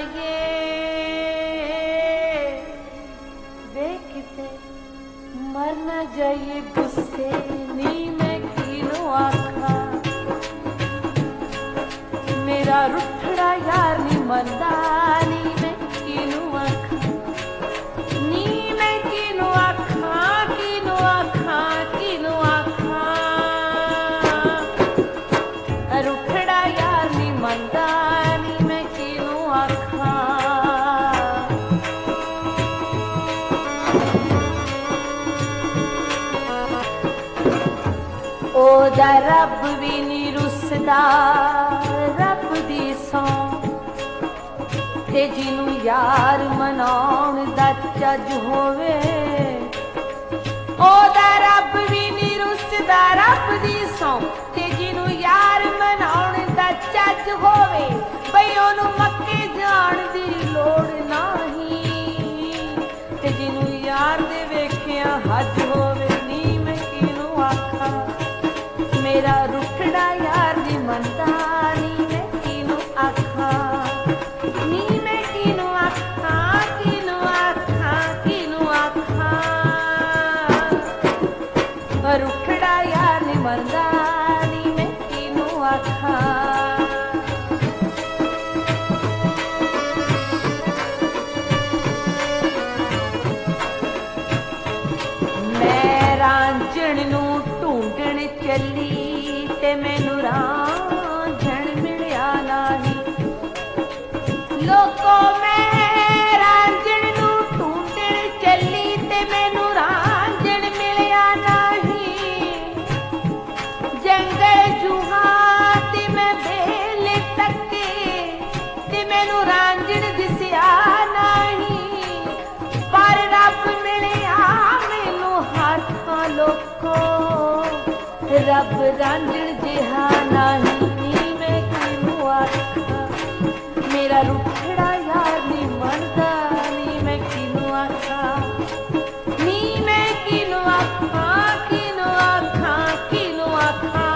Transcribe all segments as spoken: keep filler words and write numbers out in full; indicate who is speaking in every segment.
Speaker 1: जाइए देखते मर न जाइए गुस्से नी मैं किनो आखा मेरा रुठड़ा यार नी मरदा नी मैं किनो आखा नी मैं किनो आखा किनो आखा किनो आखा रुठड़ा यार नी मरदा नी मैं किनो आखा ओदा रब भी नी रुसदा रब दी सौं ते जिनू यार मनाउण दा चज होवे ओदा रब भी नी रुसदा रब दी सौं ते जिनू यार मनाउण दा चज होवे बई ओनू मक्के जाण दी लोड़ नाही ते जिनू यार दे वेखिया हज होवे नी मैं किनू आखा मेरा रुठड़ा यार नी मनदा नी मैं किनू आखा नी मैं किनू आखा किनू आखा किनू आखा रुठड़ा यार नी मनदा नी मैं किनू आखा मैं रांझण नू ढूंढण चली ते मैनू रांझण मिलिया नाही लोको मैं रांझण नू ढूंढण चली ते मैनू रांझण मिलिया नाही जंगल जुहा ते मैं बेले तके ते मैनू रांझण दिसिया नाही पर रब मिलिया मैनू हाथां लोको रब रांझण जिहा नाही नी मैं किनू आखा मेरा रुठड़ा यार नी मनदा नी मैं किनू आखा नी मैं किनू आखा किनू आखा किनू आखा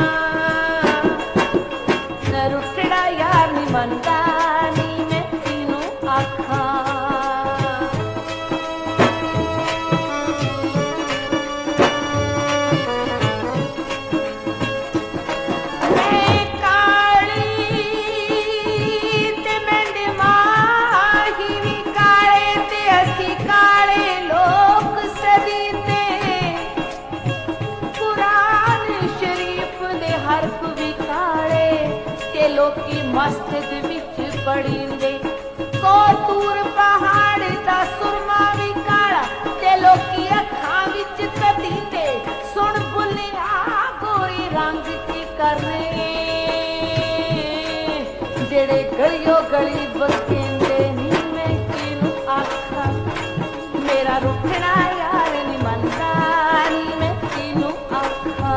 Speaker 1: रुठड़ा यार नी मनदा नी मैं किनू आखा लोकी मस्जिद विच पढ़ींदे कोतूर पहाड़ दा सुरमा भी काला ते लोकी अखां विच कदींदे सुन बुलिया गोरी रंग की करने जेड़े गलियो गली बकेंदे नी मैं किनू आखा मेरा रुठड़ा यार नी मनदा नी मैं किनू आखा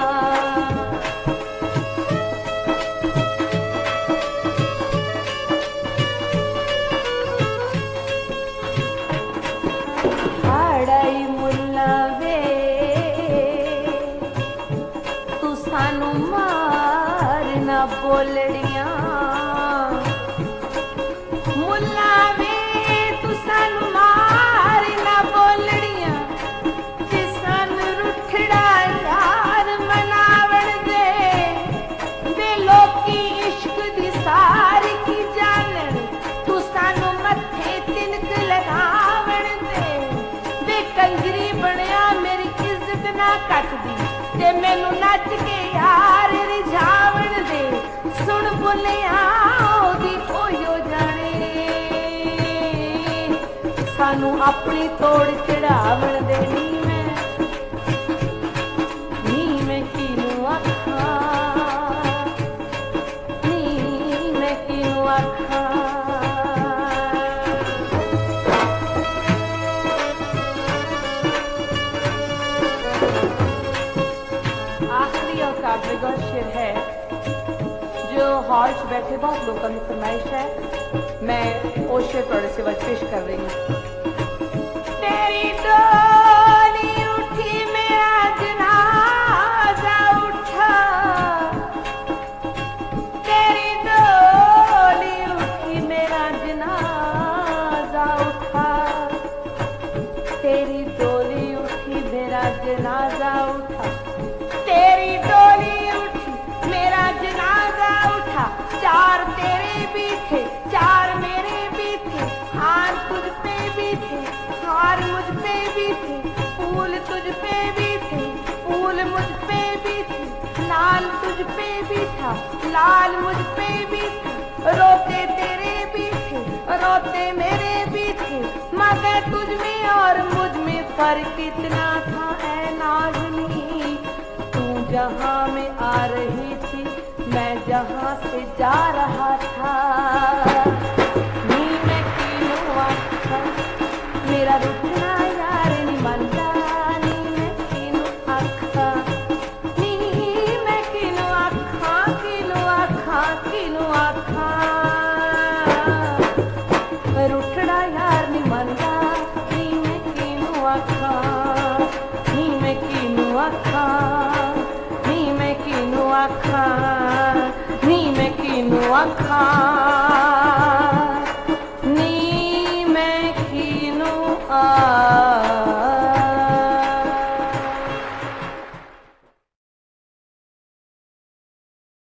Speaker 1: बोलड़ियां मुल्ला वे तू सानू मार ना बोलड़ियां ते सानू रुठड़ा यार मनावण दे वे लोकी इश्क दी सारी की जानन तू सानू मत्थे तिनक लगावण दे वे कंजरी बनया मेरी इज्जत ना कटदी ते मैनू नच के यार रिझावण दे सुन बुलिया ओदी ओयो जाने सानू अपनी तोड़ चढ़ावण दे नी मैं नी मैं किनू आखा नी मैं किनू आखा आखिरी और काबिल शेर है जो हॉल च बैठे बहुत लोगों की फरमाइश है मैं वो शेर थोड़े से वक्त पेश कर रही हूँ तेरी डोली उठी मेरा जनाजा उठा तेरी डोली उठी मेरा पे भी था, लाल मुझ पे भी था, रोते तेरे भी थे, रोते मेरे भी थे, मगर तुझ में और मुझ में फर्क इतना था ऐ नाज़नी, तू जहां में आ रही थी मैं जहां से जा रहा था। नी मैं किनू आखा मेरा रुकना यार नी मनदा, नी मैं किनू आखा, नी मैं किनू आखा, किनू आखा, किनू आखा, रुठड़ा यार नी मनदा, नी मैं किनू आखा, नी मैं किनू आखा, नी मैं किनू आखा, नी मैं किनू आखा।